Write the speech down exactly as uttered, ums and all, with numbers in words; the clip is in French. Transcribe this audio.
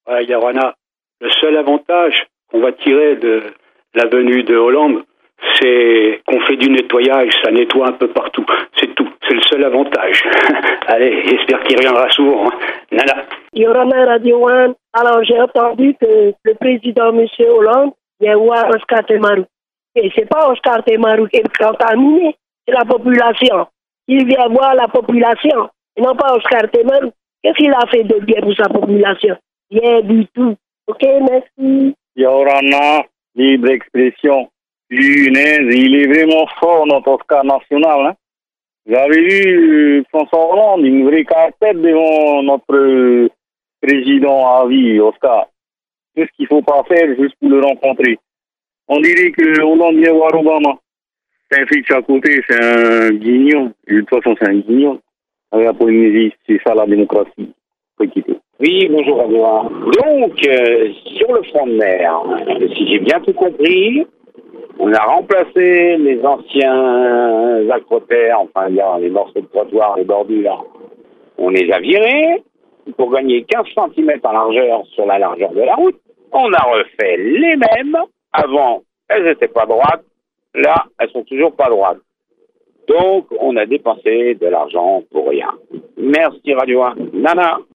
Ouais, Yarwana, le seul avantage qu'on va tirer de la venue de Hollande, c'est qu'on fait du nettoyage, ça nettoie un peu partout. C'est tout, c'est le seul avantage. Allez, j'espère qu'il reviendra souvent. Hein. Nana. Yorana Radio One, alors j'ai entendu que le président M. Hollande vient voir Oscar Temaru. Et c'est pas Oscar Temaru qui est contaminé, c'est la population. Il vient voir la population, et non pas Oscar Temaru. Qu'est-ce qu'il a fait de bien pour sa population? Rien du tout. Ok, merci. Yorana, libre expression. Punaise, il est vraiment fort, notre Oscar national. Hein? Vous avez vu François Hollande, une vraie carpette devant notre président à vie, Oscar. Tout ce qu'il ne faut pas faire juste pour le rencontrer. On dirait que Hollande vient voir Obama. C'est un flic à côté, c'est un guignon. De toute façon, c'est un guignon. Avec la Polynésie, c'est ça la démocratie. Faut quitter. Oui, bonjour à toi. Donc, euh, sur le front de mer, si j'ai bien tout compris, on a remplacé les anciens acrotères, enfin les morceaux de trottoir, les bordures. On les a virés pour gagner quinze centimètres en largeur sur la largeur de la route. On a refait les mêmes. Avant, elles n'étaient pas droites. Là, elles sont toujours pas droites. Donc, on a dépensé de l'argent pour rien. Merci Radio un. Nana.